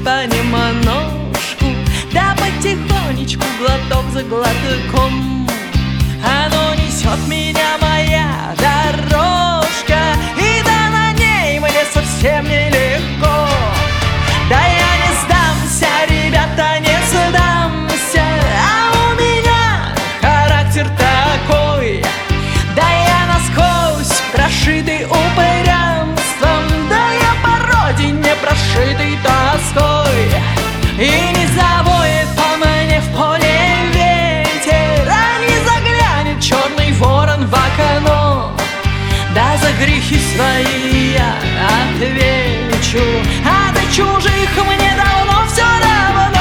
понемножку, да потихонечку, глоток за глотком. Оно несет меня, моя дорожка, и да на ней мне совсем нелегко. Да я не сдамся, ребята, не сдамся, а у меня характер такой. Да я насквозь прошитый упрямством, да я по родине прошитый тоской. И не завоет по мне в поле ветер, а не заглянет черный ворон в окно. Да за грехи свои я отвечу, а до чужих мне давно все равно.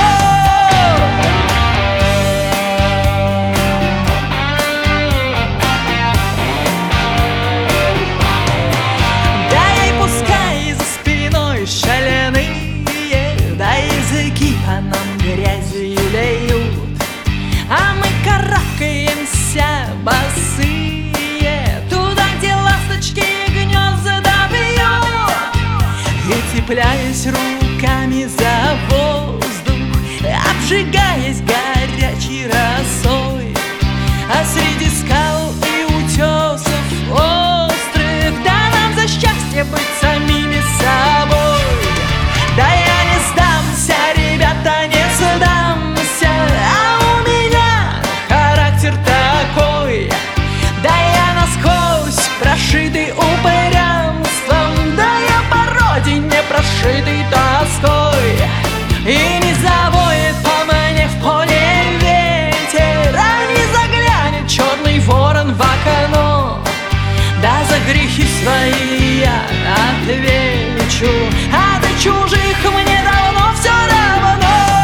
Да и пускай за спиной шаленые, да языки по нам грязью леют, а мы карабкаемся босые туда, где ласточки гнезда бьют. И цепляясь руками за воздух, обжигаясь горячей росой, а среди скал и утесов острых, да нам за счастье быть самими собой. Да я не сдамся, ребята, не сдамся, а у меня характер такой. Да я насквозь прошитый упрямством, да я по родине прошитый тоской. И не завоет по мне в поле ветер, а не заглянет черный ворон в окно. Да за грехи свои я отвечу, а до чужих мне давно все равно.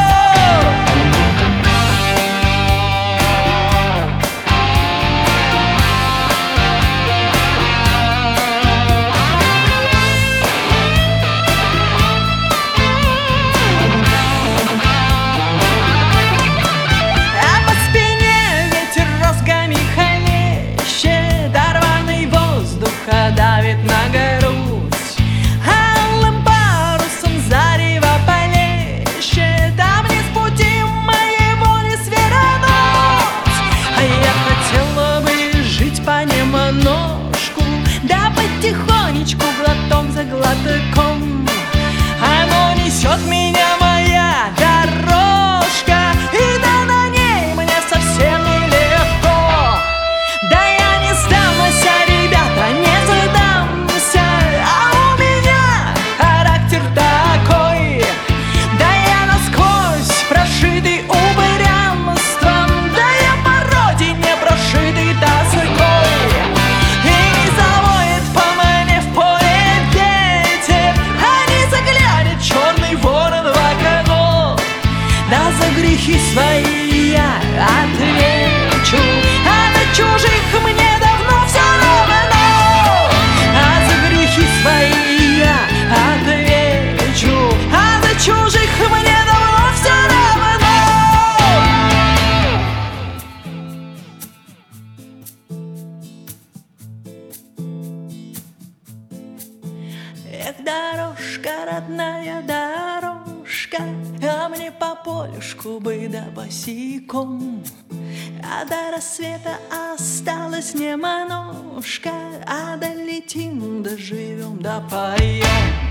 А по спине ветер розгами хлещет, да рваный воздух давит на грудь. Алым парусом зарево полещет, а мне с пути моего не свернуть. А я хотела бы жить понемножку, да потихонечку, глоток за глотком. Оно несет меня, моя дорожка, и да на ней мне совсем нелегко. Да я не сдамся, ребята, не сдамся, а у меня характер такой. Да я насквозь прошитый упрямством, да я по родине прошитый тоской. И не завоет по мне в поле ветер, а не заглянет черный ворон в окно. Да за грехи свои я отвечу, а до чужих мне давно все равно. А за грехи свои я отвечу, а до чужих мне давно все равно. Эх, дорожка, родная дорожка, а мне по полюшку бы да босиком. А до рассвета осталось немножко, а долетим, доживем, да поем.